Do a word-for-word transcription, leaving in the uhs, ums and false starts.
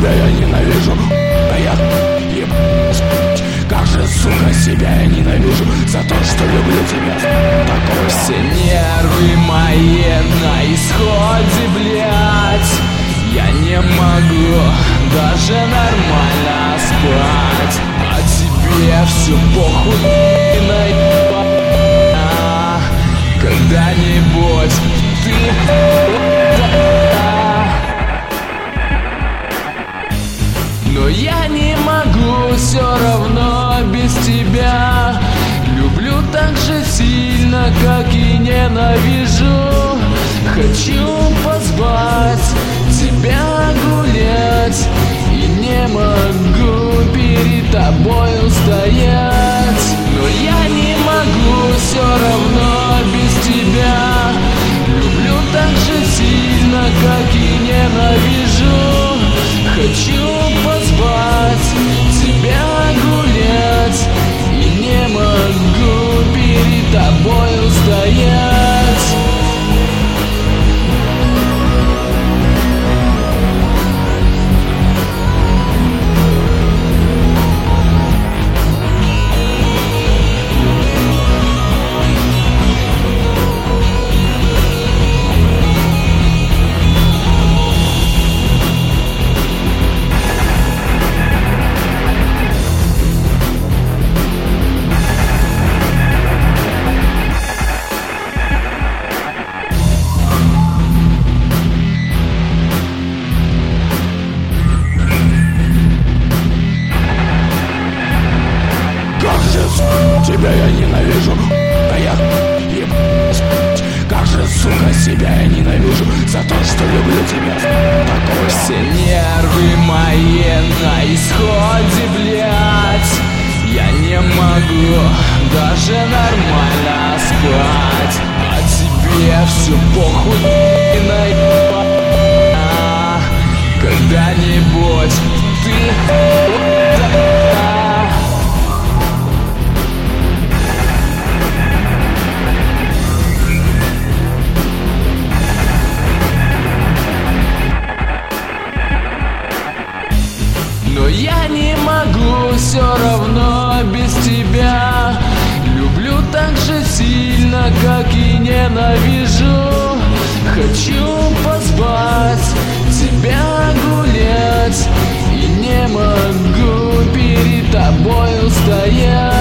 тебя я ненавижу. Да я еб... Как же, сука, себя я ненавижу за то, что люблю тебя. Такое. Все нервы мои на исходе, блять. Я не могу даже нормально спать. А тебе все похуй, ты наебал. Когда-нибудь ты... Но я не могу все равно без тебя. Люблю так же сильно, как и ненавижу. Хочу позвать тебя гулять, и не могу перед тобой устоять. Но я не могу все равно без тебя. Люблю так же сильно, как и ненавижу. Хочу позвать тебя гулять, и не могу перед тобой устоять. Тебя я ненавижу. Да я еб... Как же, сука, себя я ненавижу за то, что люблю тебя. Такое. Все нервы мои на исходе, блять. Я не могу даже нормально спать. А тебе все похуй, ты наебал. Когда-нибудь ты... Но я не могу все равно без тебя. Люблю так же сильно, как и ненавижу. Хочу позвать тебя гулять, и не могу перед тобой устоять.